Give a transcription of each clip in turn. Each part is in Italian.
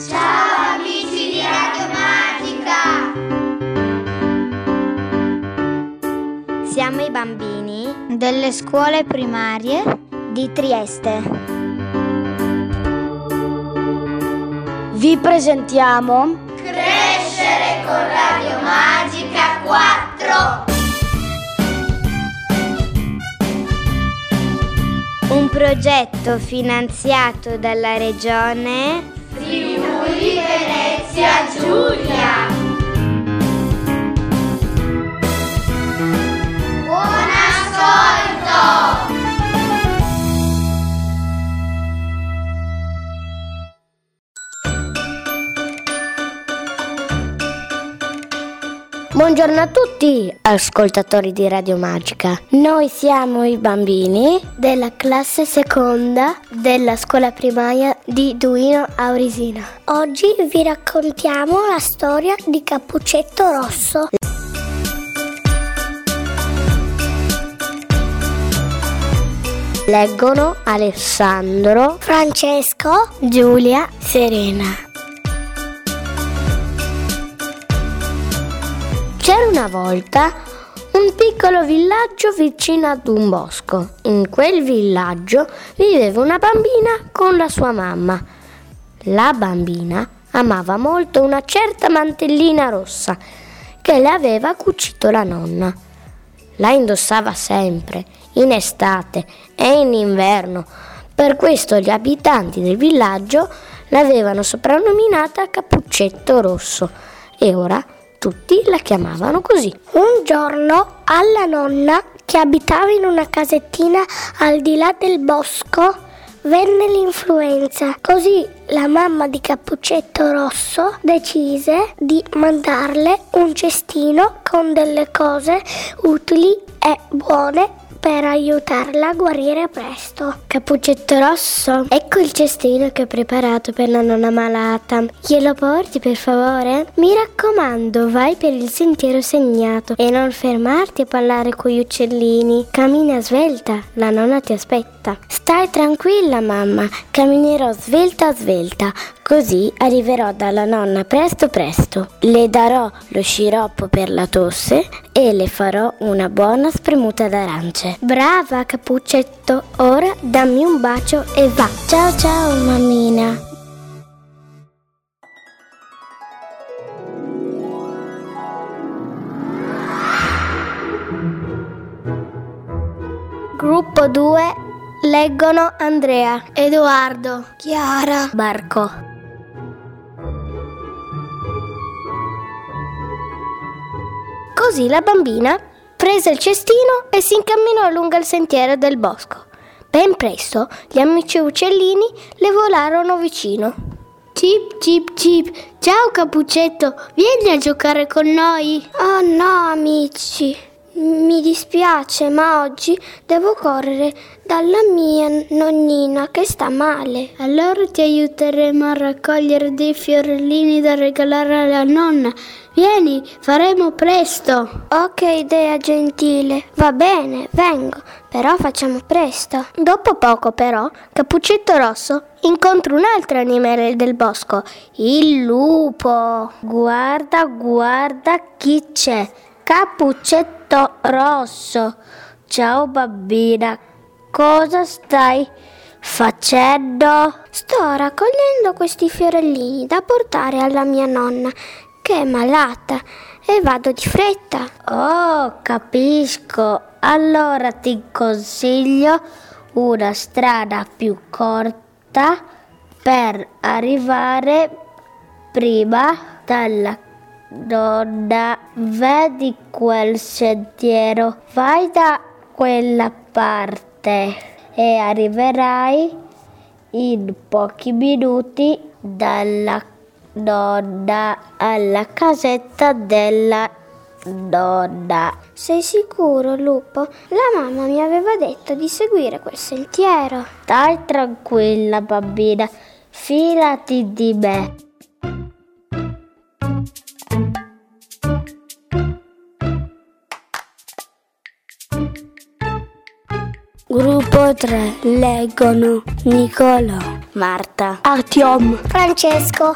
Ciao amici di Radio Magica! Siamo i bambini delle scuole primarie di Trieste. Vi presentiamo Crescere con Radio Magica 4. Un progetto finanziato dalla Regione Friuli Venezia Giulia. Buon ascolto! Buongiorno a tutti, ascoltatori di Radio Magica. Noi siamo i bambini della classe seconda della scuola primaria di Duino Aurisina. Oggi vi raccontiamo la storia di Cappuccetto Rosso. Leggono Alessandro, Francesco, Giulia, Serena. C'era una volta un piccolo villaggio vicino ad un bosco. In quel villaggio viveva una bambina con la sua mamma. La bambina amava molto una certa mantellina rossa che le aveva cucito la nonna. La indossava sempre, in estate e in inverno. Per questo gli abitanti del villaggio l'avevano soprannominata Cappuccetto Rosso e ora tutti la chiamavano così. Un giorno alla nonna, che abitava in una casettina al di là del bosco, venne l'influenza. Così la mamma di Cappuccetto Rosso decise di mandarle un cestino con delle cose utili e buone per aiutarla a guarire presto. Cappuccetto Rosso, ecco il cestino che ho preparato per la nonna malata. Glielo porti per favore? Mi raccomando, vai per il sentiero segnato e non fermarti a parlare con gli uccellini. Cammina svelta, la nonna ti aspetta. Stai tranquilla mamma, camminerò svelta svelta, così arriverò dalla nonna presto presto. Le darò lo sciroppo per la tosse e le farò una buona spremuta d'arance. Brava Cappuccetto, ora dammi un bacio e va. Ciao ciao mammina. Gruppo 2. Leggono Andrea, Edoardo, Chiara, Marco. Così la bambina prese il cestino e si incamminò lungo il sentiero del bosco. Ben presto gli amici uccellini le volarono vicino. Cip cip cip, ciao Cappuccetto, vieni a giocare con noi. Oh no amici, mi dispiace ma oggi devo correre dalla mia nonnina che sta male. Allora ti aiuteremo a raccogliere dei fiorellini da regalare alla nonna. Vieni, faremo presto. Oh, che idea gentile. Va bene, vengo, però facciamo presto. Dopo poco però Cappuccetto Rosso incontra un altro animale del bosco, il lupo. Guarda, guarda chi c'è. Cappuccetto Rosso. Ciao bambina, cosa stai facendo? Sto raccogliendo questi fiorellini da portare alla mia nonna che è malata e vado di fretta. Oh, capisco. Allora ti consiglio una strada più corta per arrivare prima dalla nonna. Vedi quel sentiero? Vai da quella parte e arriverai in pochi minuti dalla nonna, alla casetta della nonna. Sei sicuro, lupo? La mamma mi aveva detto di seguire quel sentiero. Stai tranquilla, bambina, fidati di me. Gruppo Gruppo 3 leggono Nicolò, Marta, Artyom, Francesco.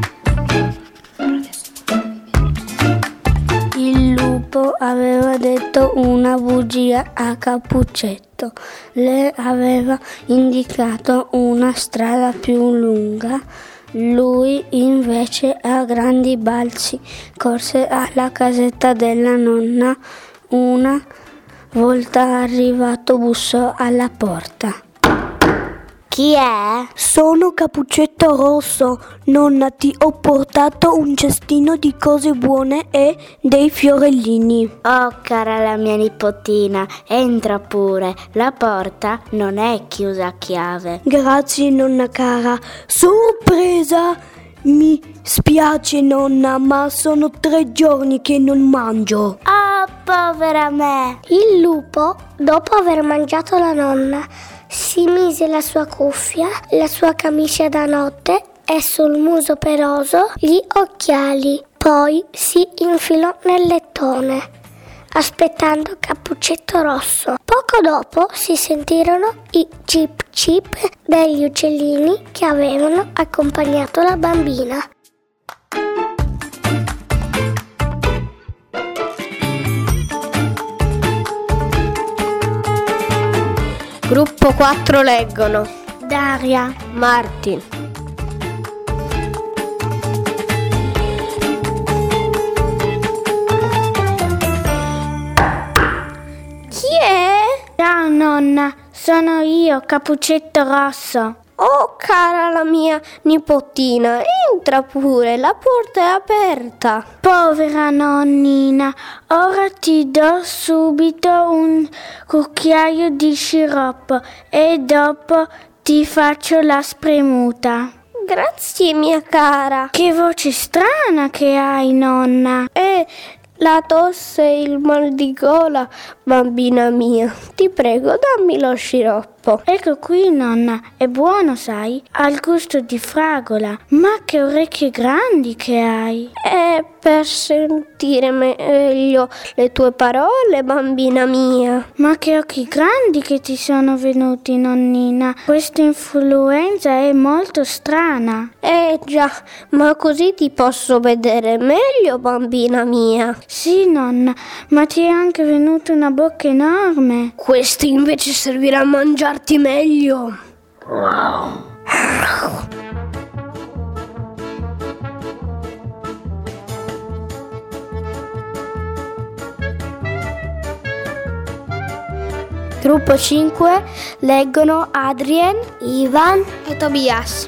Il lupo aveva detto una bugia a Cappuccetto. Le aveva indicato una strada più lunga. Lui invece a grandi balzi corse alla casetta della nonna. Una volta arrivato bussò alla porta. chi è? Sono Cappuccetto Rosso, nonna, ti ho portato un cestino di cose buone e dei fiorellini. Oh, cara la mia nipotina, entra pure, la porta non è chiusa a chiave. Grazie nonna cara, sorpresa! Mi spiace nonna, ma sono 3 giorni che non mangio. Oh, povera me! Il lupo, dopo aver mangiato la nonna, si mise la sua cuffia, la sua camicia da notte e sul muso peloso gli occhiali. Poi si infilò nel lettone, aspettando Cappuccetto Rosso. Poco dopo si sentirono i cip cip degli uccellini che avevano accompagnato la bambina. Gruppo 4 leggono Daria, Martin. Chi è? Ciao nonna, sono io, Cappuccetto Rosso. Oh, cara la mia nipotina, entra pure, la porta è aperta. Povera nonnina, ora ti do subito un cucchiaio di sciroppo e dopo ti faccio la spremuta. Grazie, mia cara. Che voce strana che hai, nonna. La tosse e il mal di gola, bambina mia. Ti prego, dammi lo sciroppo. Ecco qui, nonna, è buono, sai? Ha il gusto di fragola. Ma che orecchie grandi che hai! È per sentire meglio le tue parole, bambina mia. Ma che occhi grandi che ti sono venuti, nonnina. Questa influenza è molto strana. Già, ma così ti posso vedere meglio, bambina mia. Sì, nonna, ma ti è anche venuta una bocca enorme. Questo invece servirà a mangiarti meglio. Gruppo 5 leggono Adrien, Ivan e Tobias.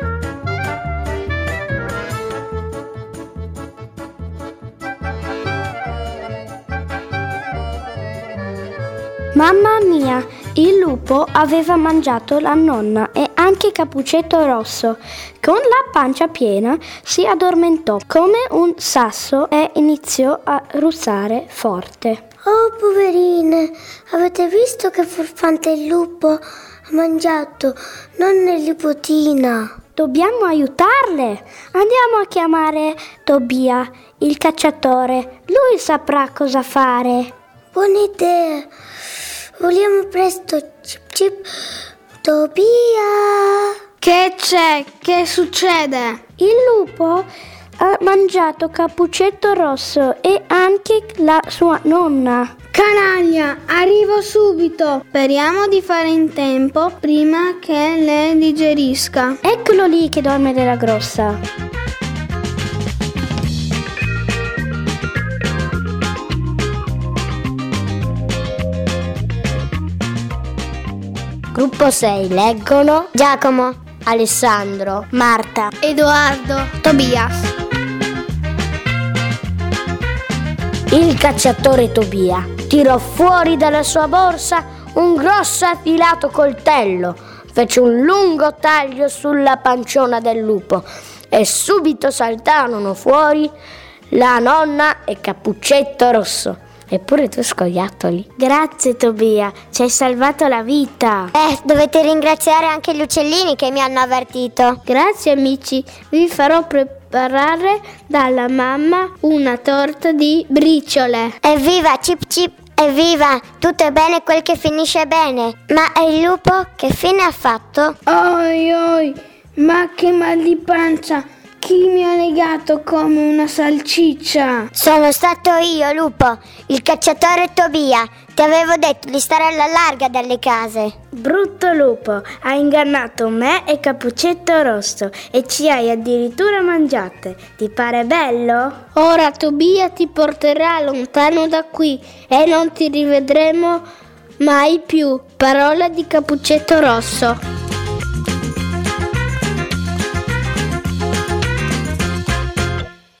Mamma mia, il lupo aveva mangiato la nonna e anche Cappuccetto Rosso. Con la pancia piena si addormentò come un sasso e iniziò a russare forte. Oh, poverine, avete visto che furfante il lupo ha mangiato, nonna e nipotina? Dobbiamo aiutarle. Andiamo a chiamare Tobia, il cacciatore. Lui saprà cosa fare. Buona idea. Vogliamo presto, cip cip. Tobia! Che c'è? Che succede? Il lupo ha mangiato Cappuccetto Rosso e anche la sua nonna. Canaglia, arrivo subito. Speriamo di fare in tempo prima che le digerisca. Eccolo lì che dorme nella grossa. Gruppo 6 leggono Giacomo, Alessandro, Marta, Edoardo, Tobias. Il cacciatore Tobia tirò fuori dalla sua borsa un grosso affilato coltello, fece un lungo taglio sulla panciona del lupo e subito saltarono fuori la nonna e Cappuccetto Rosso. Eppure tu scoiattoli. Grazie Tobia, ci hai salvato la vita. Dovete ringraziare anche gli uccellini che mi hanno avvertito. Grazie amici, vi farò preparare dalla mamma una torta di briciole. Evviva, cip cip, Evviva, tutto è bene quel che finisce bene. Ma il lupo che fine ha fatto? Oi oi, ma che mal di pancia! Chi mi ha legato come una salsiccia? Sono stato io, lupo, il cacciatore Tobia. Ti avevo detto di stare alla larga dalle case. Brutto lupo, hai ingannato me e Cappuccetto Rosso e ci hai addirittura mangiate. Ti pare bello? Ora Tobia ti porterà lontano da qui e non ti rivedremo mai più. Parola di Cappuccetto Rosso.